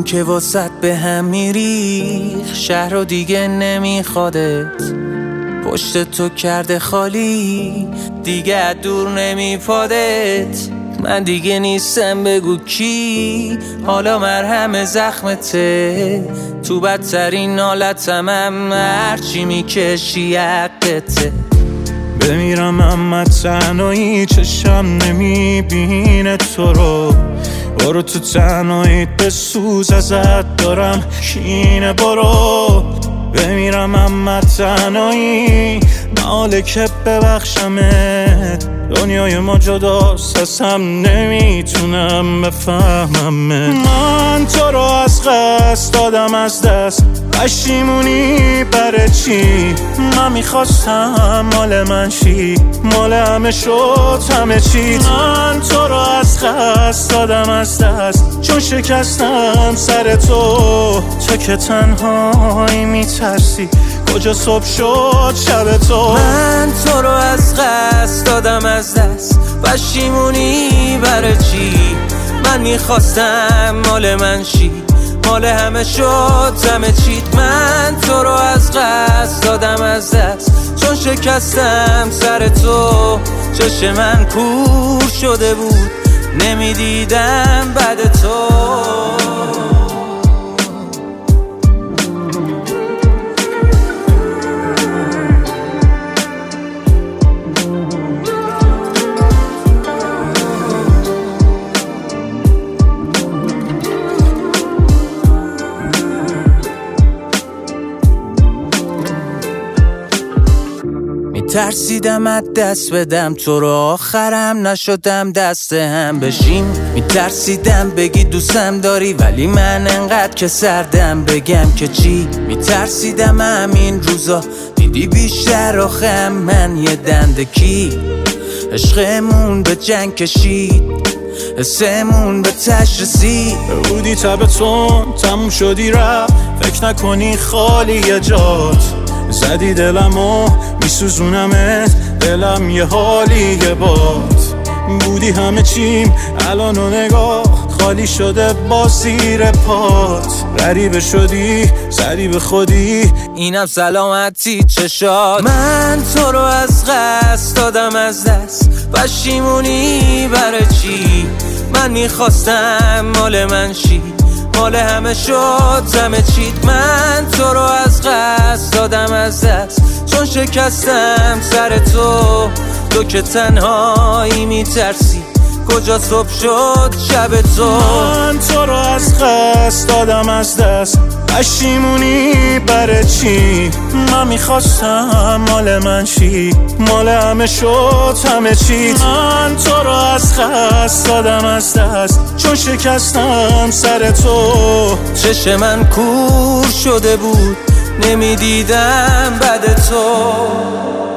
که واسط به هم میریخ، شهر رو دیگه نمیخوادت، پشت تو کرده خالی، دیگه دور نمیپادت. من دیگه نیستم بگو کی، حالا مرهم زخمته، تو بدترین حالتم هرچی میکشی حقته. بمیرم اما تنهایی چشم نمیبینه تو رو، برو تو تنهاییت بسوز ازت دارم کینه. برو بمیرم اما تنهایی ناله که ببخشمت، دنیای ما جداست از هم نمیتونم بفهممت. من تو رو از قصد دادم از دست، پشیمونی برای چی؟ من میخواستم مال من شی، مال همه شد همه چیت. من تو رو از قصد دادم از دست، چون شکستم سر تو که تنهایی میترسی، کجا صبح شد شب تو. من تو رو از قصد دادم از دست، پشیمونی برای چی؟ من میخواستم مال من شی، مال همه شد همه چیت. من تو رو از قصد دادم از دست، چون شکستم سر تو، چشم من کور شده بود، نمیدیدم بعد تو. میترسیدم از دست بدم تو رو، آخرم نشدم دست هم بشیم. میترسیدم بگی دوستم داری، ولی من انقدر که سردم بگم که چی. میترسیدم همین روزا دیدی بیشتر آخم من یه دندکی، عشقمون به جنگ کشید، حسمون به تش رسید. بودی تبتون تموم شدی رفت، فکر نکنی خالی جات، زدی دلمو میسوزونمت، دلم یه حالیه بات. بودی همه چیم الان و نگاه خالی شده با زیر پات. غریبه شدی زدی به خودی، اینم سلامتی چشات. من تو رو از قصد دادم از دست، پشیمونی برای چی؟ من میخواستم مال من شی، مال همه شد همه چیت. من تو رو از قصد دادم از دست، چون شکستم سر تو که تنهایی میترسی، کجا صبح شد شب تو. من تو رو از قصد دادم از دست، پشیمونی برای چی؟ من میخواستم مال من شی، مال همه شد همه چیت. من تو رو از قصد دادم از دست، چون شکستم سر تو، چشم من کور شده بود، نمیدیدم بعد تو.